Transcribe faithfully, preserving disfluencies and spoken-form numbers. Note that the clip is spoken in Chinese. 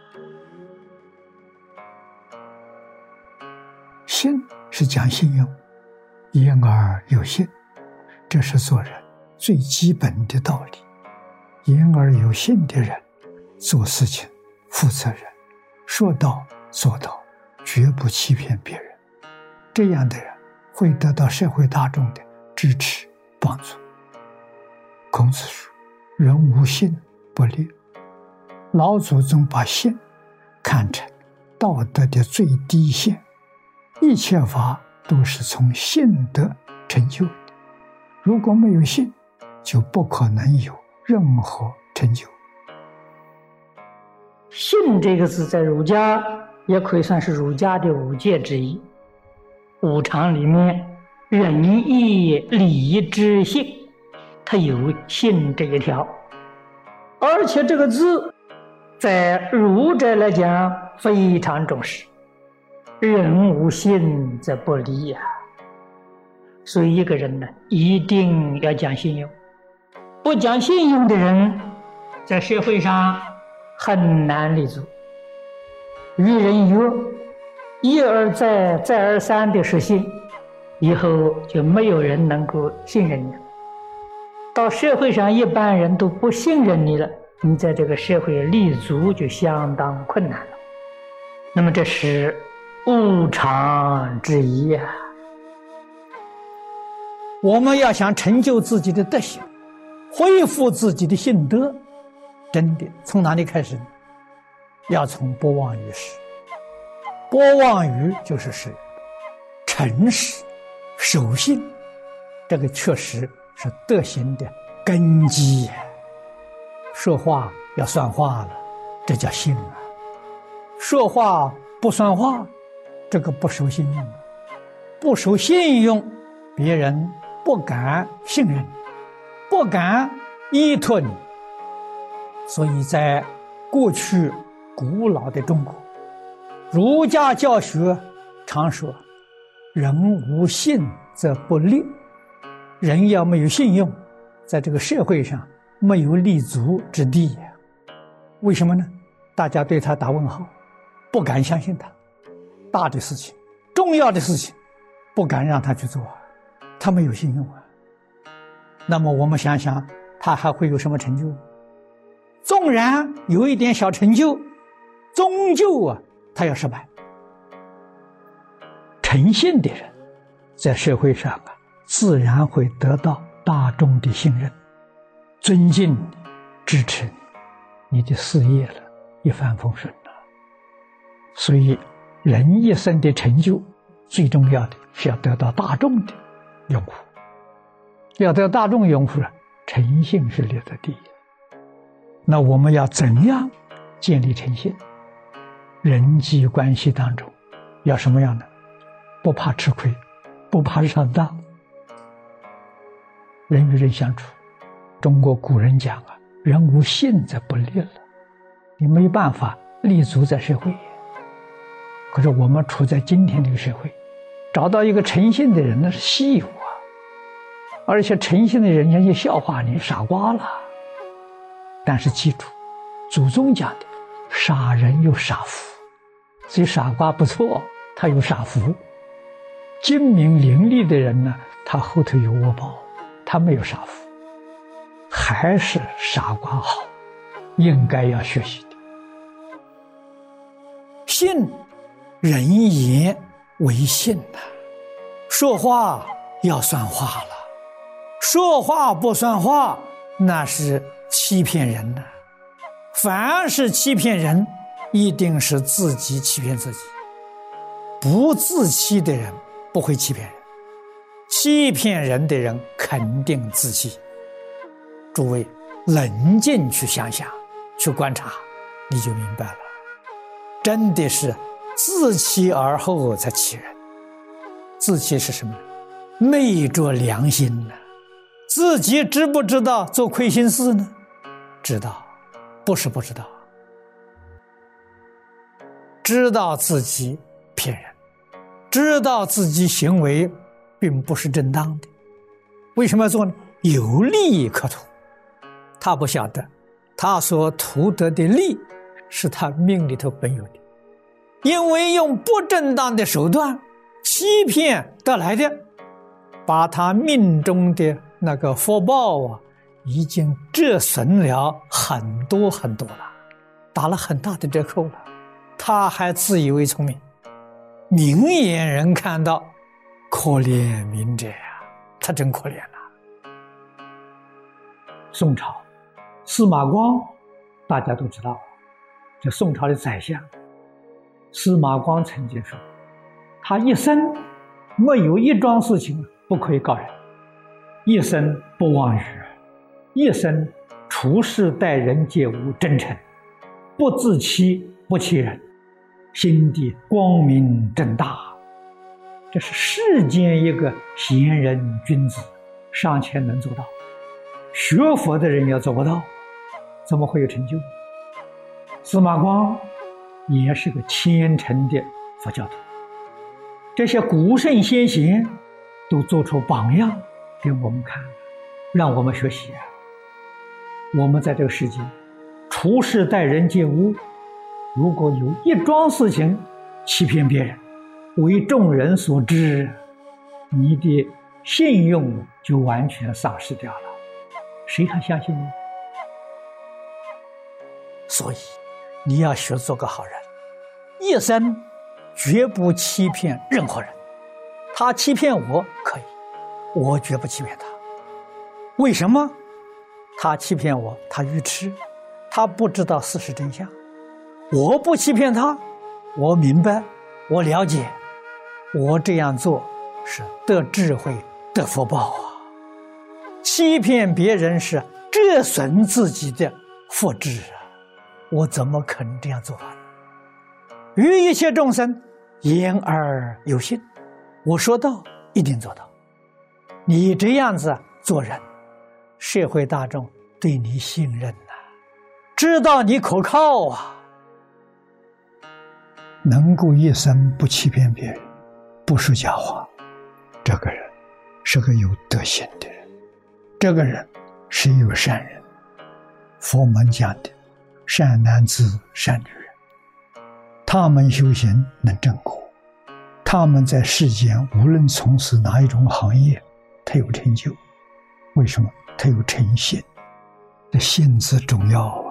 信是讲信用，言而有信，这是做人最基本的道理。言而有信的人，做事情负责任，说到做到，绝不欺骗别人。这样的人会得到社会大众的支持帮助。孔子说：“人无信不立。”老祖宗把信看成道德的最低线，一切法都是从信德成就的。如果没有信，就不可能有任何成就。 信这个字在儒家也可以算是儒家的五戒之一。五常里面，仁义礼智信，它有信这一条。而且这个字在儒者来讲非常重视，人无信则不立呀。所以一个人呢，一定要讲信用。不讲信用的人，在社会上很难立足。与人约，一而再再而三的失信，以后就没有人能够信任你了。到社会上一般人都不信任你了，你在这个社会立足就相当困难了。那么这是五常之一啊。 我们要想成就自己的德行，恢复自己的信德，真的从哪里开始呢？要从不妄语始。不妄语就是是诚实守信，这个确实是德行的根基。说话要算话了，这叫信啊。说话不算话，这个不守信用。不守信用，别人不敢信任你，不敢依托你。所以在过去古老的中国，儒家教学常说：“人无信则不立。”人要没有信用，在这个社会上没有立足之地。为什么呢？大家对他打问号，不敢相信他。大的事情，重要的事情，不敢让他去做，他没有信用啊。那么我们想想，他还会有什么成就？纵然有一点小成就，终究啊，他要失败。诚信的人在社会上啊，自然会得到大众的信任，尊敬你，支持你，你的事业了一帆风顺了。所以人一生的成就，最重要的是要得到大众的拥护。要得到大众拥护，诚信是列在第一。那我们要怎样建立诚信？人际关系当中要什么样的？不怕吃亏，不怕上当。人与人相处，中国古人讲啊，人无信则不立了。你没办法立足在社会。可是我们处在今天这个社会，找到一个诚信的人那是稀有啊。而且诚信的人家就笑话你傻瓜了。但是记住，祖宗讲的傻人有傻福，所以傻瓜不错，他有傻福。精明伶俐的人呢，他后头有窝包，他没有傻福，还是傻瓜好，应该要学习的。信，人言为信呐、啊，说话要算话了，说话不算话，那是欺骗人呐、啊。凡是欺骗人，一定是自己欺骗自己。不自欺的人不会欺骗人，欺骗人的人肯定自欺。诸位冷静去想想，去观察，你就明白了。真的是自欺而后才欺人。自欺是什么？昧着良心呢、啊？自己知不知道做亏心事呢？知道，不是不知道。知道自己骗人，知道自己行为并不是正当的，为什么要做呢？有利可图。他不晓得，他所图得的利是他命里头本有的，因为用不正当的手段欺骗得来的，把他命中的那个福报啊，已经折损了很多很多了，打了很大的折扣了。他还自以为聪明，明眼人看到，可怜明者呀，他真可怜了。宋朝司马光大家都知道，这宋朝的宰相司马光曾经说，他一生没有一桩事情不可以告人，一生不妄语，一生处事待人皆无真诚，不自欺不欺人，心地光明正大。这是世间一个贤人君子尚且能做到，学佛的人要做不到，怎么会有成就？司马光也是个虔诚的佛教徒，这些古圣先贤都做出榜样给我们看，让我们学习啊。我们在这个世界处事待人接物，如果有一桩事情欺骗别人，为众人所知，你的信用就完全丧失掉了，谁还相信你？所以你要学做个好人，一生绝不欺骗任何人。他欺骗我可以，我绝不欺骗他。为什么？他欺骗我，他愚痴，他不知道事实真相。我不欺骗他，我明白，我了解，我这样做是得智慧得福报啊。欺骗别人是折损自己的福智啊，我怎么可能这样做法呢？于一切众生言而有信，我说到一定做到。你这样子做人，社会大众对你信任啊，知道你可靠啊。能够一生不欺骗别人，不说假话，这个人是个有德行的人，这个人是一个善人。佛门讲的善男子善女人，他们修行能正果，他们在世间无论从事哪一种行业，他有成就。为什么？他有诚信，这信字重要啊。